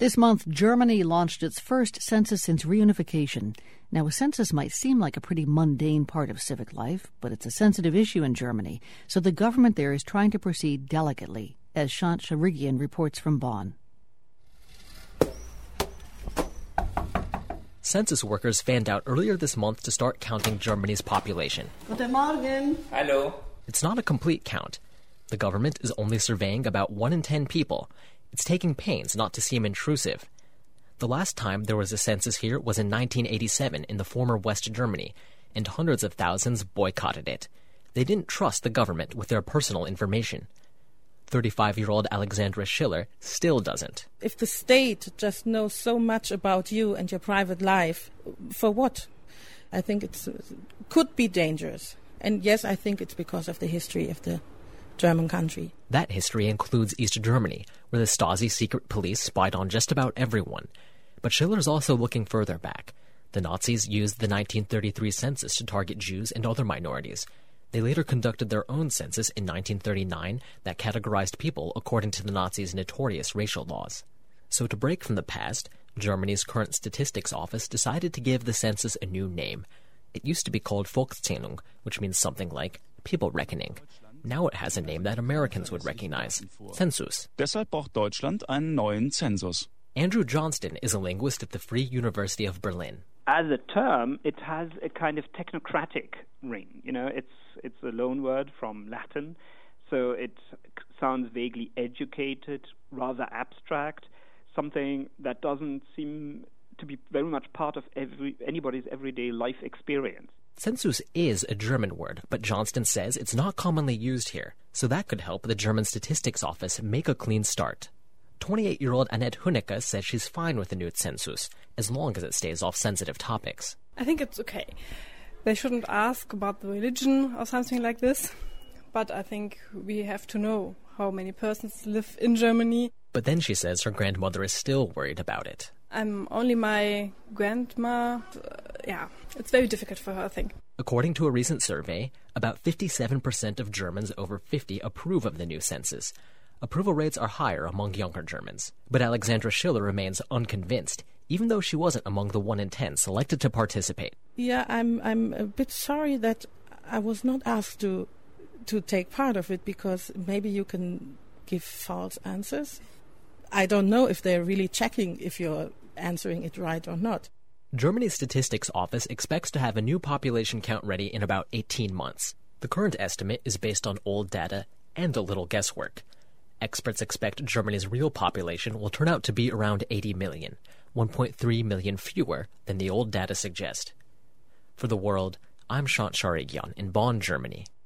This month, Germany launched its first census since reunification. Now, a census might seem like a pretty mundane part of civic life, but it's a sensitive issue in Germany, so the government there is trying to proceed delicately, as Shant Sharigian reports from Bonn. Census workers fanned out earlier this month to start counting Germany's population. Guten Morgen. Hello. It's not a complete count. The government is only surveying about 1 in 10 people. It's taking pains not to seem intrusive. The last time there was a census here was in 1987 in the former West Germany, and hundreds of thousands boycotted it. They didn't trust the government with their personal information. 35-year-old Alexandra Schiller still doesn't. If the state just knows so much about you and your private life, for what? I think it could be dangerous. And yes, I think it's because of the history of the German country. That history includes East Germany, where the Stasi secret police spied on just about everyone. But Schiller's also looking further back. The Nazis used the 1933 census to target Jews and other minorities. They later conducted their own census in 1939 that categorized people according to the Nazis' notorious racial laws. So to break from the past, Germany's current statistics office decided to give the census a new name. It used to be called Volkszählung, which means something like people reckoning. Now it has a name that Americans would recognize, Census. Deshalb braucht Deutschland einen neuen Zensus. Andrew Johnston is a linguist at the Free University of Berlin. As a term, it has a kind of technocratic ring. It's a loan word from Latin, so it sounds vaguely educated, rather abstract, something that doesn't seem to be very much part of anybody's everyday life experience. Census is a German word, but Johnston says it's not commonly used here, so that could help the German Statistics Office make a clean start. 28-year-old Annette Hunecke says she's fine with the new census, as long as it stays off sensitive topics. I think it's okay. They shouldn't ask about the religion or something like this, but I think we have to know how many persons live in Germany. But then she says her grandmother is still worried about it. I'm only my grandma. It's very difficult for her, I think. According to a recent survey, about 57% of Germans over 50 approve of the new census. Approval rates are higher among younger Germans. But Alexandra Schiller remains unconvinced, even though she wasn't among the 1 in 10 selected to participate. Yeah, I'm a bit sorry that I was not asked to take part of it, because maybe you can give false answers. I don't know if they're really checking if you're answering it right or not. Germany's Statistics Office expects to have a new population count ready in about 18 months. The current estimate is based on old data and a little guesswork. Experts expect Germany's real population will turn out to be around 80 million, 1.3 million fewer than the old data suggest. For The World, I'm Shant Sharigian in Bonn, Germany.